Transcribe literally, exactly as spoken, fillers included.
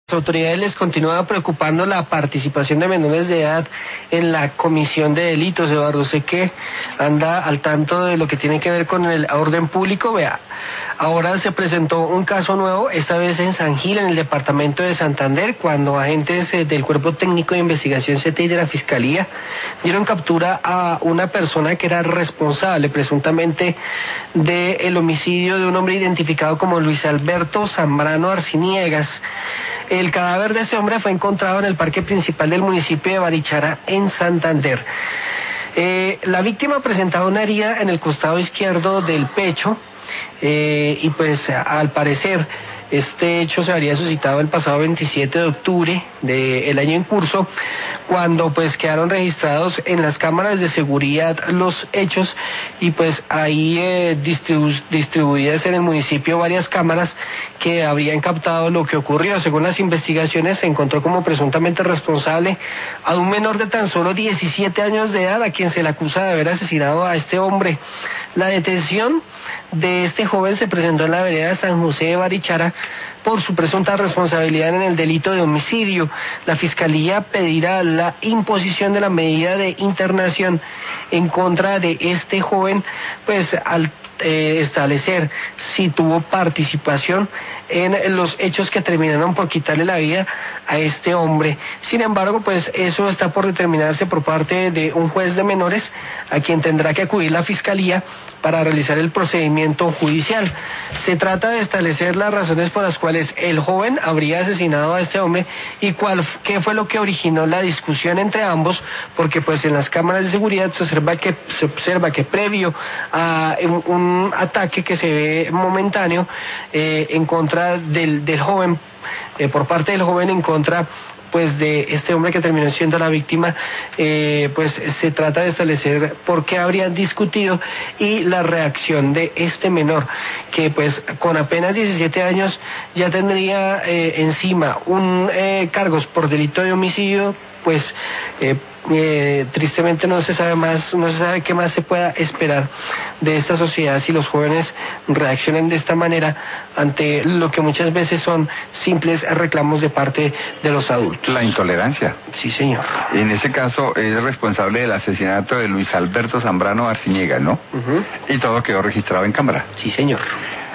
Las autoridades les continúa preocupando la participación de menores de edad en la comisión de delitos. Eduardo, sé que anda al tanto de lo que tiene que ver con el orden público. Vea, ahora se presentó un caso nuevo, esta vez en San Gil, en el departamento de Santander, cuando agentes del Cuerpo Técnico de Investigación C T I de la Fiscalía dieron captura a una persona que era responsable presuntamente del homicidio de un hombre identificado como Luis Alberto Zambrano Arciniegas. El cadáver de este hombre fue encontrado en el parque principal del municipio de Barichara, en Santander. Eh, la víctima presentaba una herida en el costado izquierdo del pecho eh, y pues al parecer este hecho se habría suscitado el pasado veintisiete de octubre del año en curso, cuando pues quedaron registrados en las cámaras de seguridad los hechos y pues ahí eh, distribu distribuidas en el municipio varias cámaras que habrían captado lo que ocurrió. Según las investigaciones, se encontró como presuntamente responsable a un menor de tan solo diecisiete años de edad, a quien se le acusa de haber asesinado a este hombre. La detención de este joven se presentó en la vereda San José de Barichara por su presunta responsabilidad en el delito de homicidio. La Fiscalía pedirá la imposición de la medida de internación en contra de este joven, pues al eh, establecer si tuvo participación en los hechos que terminaron por quitarle la vida a este hombre. Sin embargo, pues eso está por determinarse por parte de un juez de menores, a quien tendrá que acudir la Fiscalía para realizar el procedimiento judicial. Se trata de establecer las razones por las cuales el joven habría asesinado a este hombre y cuál, qué fue lo que originó la discusión entre ambos, porque pues en las cámaras de seguridad se observa que, se observa que previo a un, un ataque que se ve momentáneo eh, en contra del, del joven, eh, por parte del joven en contra pues de este hombre que terminó siendo la víctima, eh, pues se trata de establecer por qué habrían discutido y la reacción de este menor, que pues con apenas diecisiete años ya tendría eh, encima un eh, cargos por delito de homicidio. Pues eh, eh, tristemente no se sabe más, no se sabe qué más se pueda esperar de esta sociedad si los jóvenes reaccionan de esta manera ante lo que muchas veces son simples reclamos de parte de los adultos. La intolerancia. Sí, señor. En este caso es responsable del asesinato de Luis Alberto Zambrano Arciniegas, ¿no? Uh-huh. Y todo quedó registrado en cámara. Sí, señor.